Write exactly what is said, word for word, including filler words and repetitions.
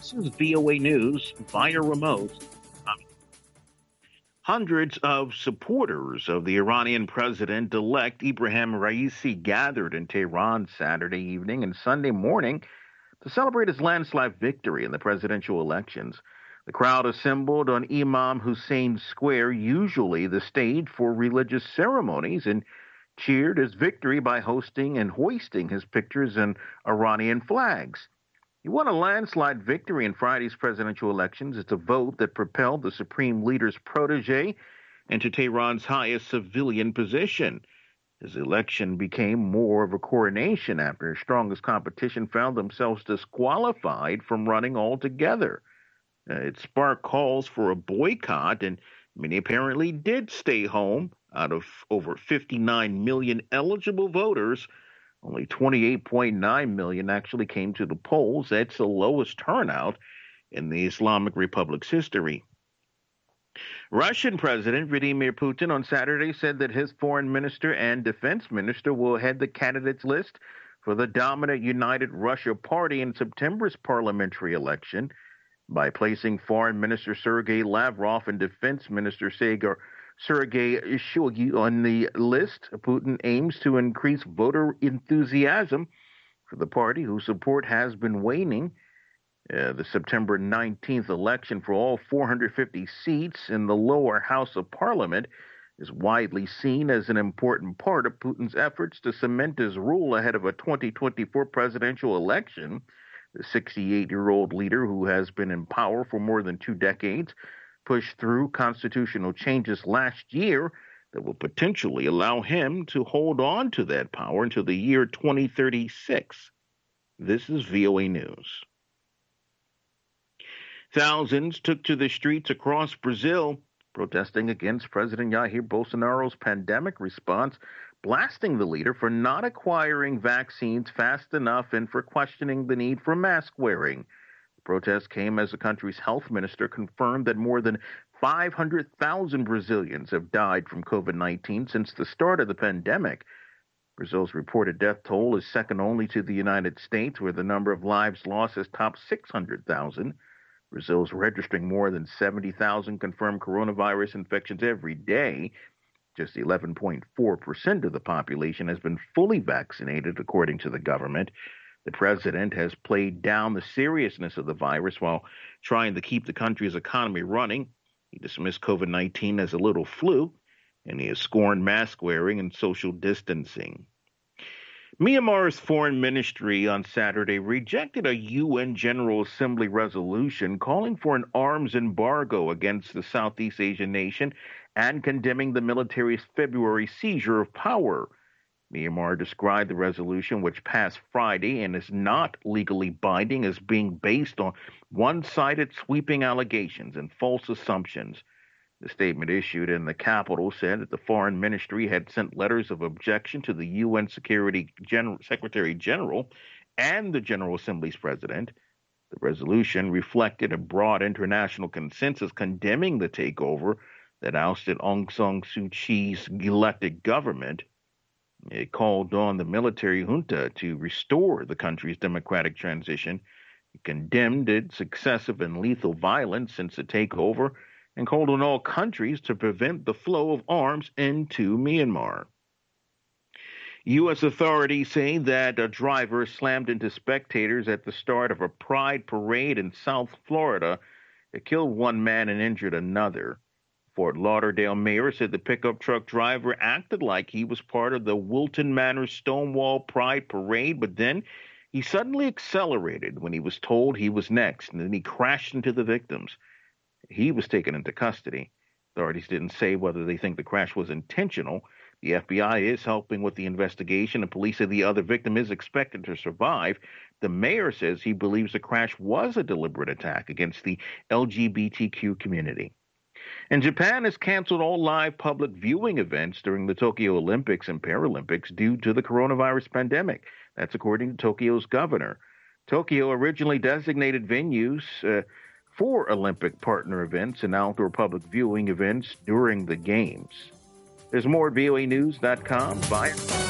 This is V O A News via remote. Um, Hundreds of supporters of the Iranian president-elect Ibrahim Raisi gathered in Tehran Saturday evening and Sunday morning to celebrate his landslide victory in the presidential elections. The crowd assembled on Imam Hussein Square, usually the stage for religious ceremonies, and cheered his victory by hosting and hoisting his pictures and Iranian flags. He won a landslide victory in Friday's presidential elections. It's a vote that propelled the supreme leader's protege into Tehran's highest civilian position. His election became more of a coronation after his strongest competition found themselves disqualified from running altogether. Uh, it sparked calls for a boycott, and many apparently did stay home. Out of over fifty-nine million eligible voters, only twenty-eight point nine million actually came to the polls. That's the lowest turnout in the Islamic Republic's history. Russian President Vladimir Putin on Saturday said that his foreign minister and defense minister will head the candidates list for the dominant United Russia Party in September's parliamentary election by placing Foreign Minister Sergei Lavrov and Defense Minister Sergei Sergei Shoigu on the list. Putin aims to increase voter enthusiasm for the party, whose support has been waning. Uh, the September nineteenth election for all four hundred fifty seats in the lower house of parliament is widely seen as an important part of Putin's efforts to cement his rule ahead of a twenty twenty-four presidential election. The sixty-eight-year-old leader, who has been in power for more than two decades, pushed through constitutional changes last year that will potentially allow him to hold on to that power until the year twenty thirty-six. This is V O A News. Thousands took to the streets across Brazil, protesting against President Jair Bolsonaro's pandemic response, blasting the leader for not acquiring vaccines fast enough and for questioning the need for mask wearing. The protest came as the country's health minister confirmed that more than five hundred thousand Brazilians have died from COVID nineteen since the start of the pandemic. Brazil's reported death toll is second only to the United States, where the number of lives lost has topped six hundred thousand. Brazil's registering more than seventy thousand confirmed coronavirus infections every day. Just eleven point four percent of the population has been fully vaccinated, according to the government. The president has played down the seriousness of the virus while trying to keep the country's economy running. He dismissed COVID nineteen as a little flu, and he has scorned mask wearing and social distancing. Myanmar's foreign ministry on Saturday rejected a U N General Assembly resolution calling for an arms embargo against the Southeast Asian nation and condemning the military's February seizure of power. Myanmar described the resolution, which passed Friday and is not legally binding, as being based on one-sided sweeping allegations and false assumptions. The statement issued in the capital said that the foreign ministry had sent letters of objection to the U N Security Gen- Secretary General and the General Assembly's president. The resolution reflected a broad international consensus condemning the takeover that ousted Aung San Suu Kyi's elected government. It called on the military junta to restore the country's democratic transition. It condemned its excessive and lethal violence since the takeover and called on all countries to prevent the flow of arms into Myanmar. U S authorities say that a driver slammed into spectators at the start of a pride parade in South Florida. It killed one man and injured another. Fort Lauderdale mayor said the pickup truck driver acted like he was part of the Wilton Manor Stonewall Pride Parade, but then he suddenly accelerated when he was told he was next, and then he crashed into the victims. He was taken into custody. Authorities didn't say whether they think the crash was intentional. The F B I is helping with the investigation, and police say the other victim is expected to survive. The mayor says he believes the crash was a deliberate attack against the L G B T Q community. And Japan has canceled all live public viewing events during the Tokyo Olympics and Paralympics due to the coronavirus pandemic. That's according to Tokyo's governor. Tokyo originally designated venues uh, for Olympic partner events and outdoor public viewing events during the Games. There's more at V O A News dot com. Bye.